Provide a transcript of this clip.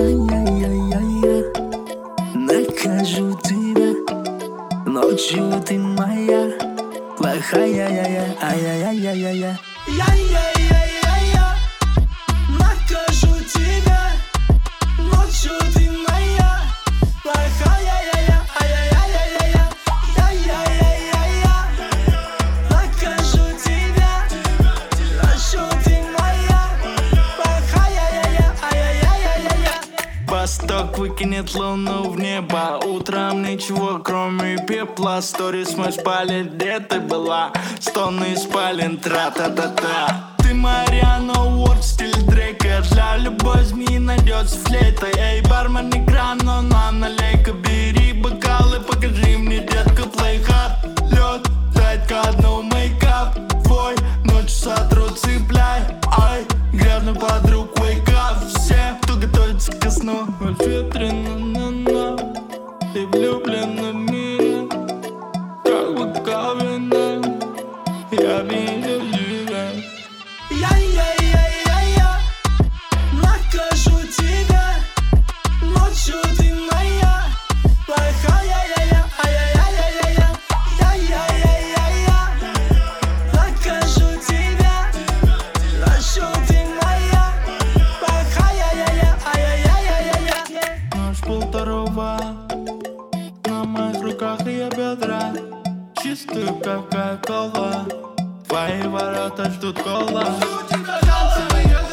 Ай-яй-яй-яй-я, накажу тебя. Ночью ты моя плохая, ай-яй-яй-яй-я. Я-я-я-я-я, накажу тебя. Ночью ты моя плохая, ай-яй-яй-яй-я. Я-я-я-я-я, накажу тебя. Ночью ты моя плохая, ай-яй-яй-яй-я. Восток выкинет луну в небо. Утром ничего, кроме пепла. Сторис мой спалит, где ты была? Стоны спален, тра-та-та-та. Ты Мариана Уорд, стиль Дрейка. Для любой змеи найдется флейта. Эй, бармен, экран, но нам налей-ка. Бери бокалы, покажи мне, детка, play hard. Лед, дать ко дну мейкап твой. Ночью сотру, цепляй. Ай, грязный подруг, wake up. Все, кто готовится ко сну, ветрено, на-на. Ты влюблена в меня, как буковина. Я видел тебя. Я-я-я-я-я, накажу тебя. Ночью ты моя плохая, ай-яй-яй-яй-я. Я-я-я-я-я, накажу тебя. Ночью ты моя плохая, ай-яй-яй-яй-я. Ночь полвторого, на моих руках ее бедра. Чистую, как кока-кола. Твои ворота ждут кола. Жду тебя, танцы,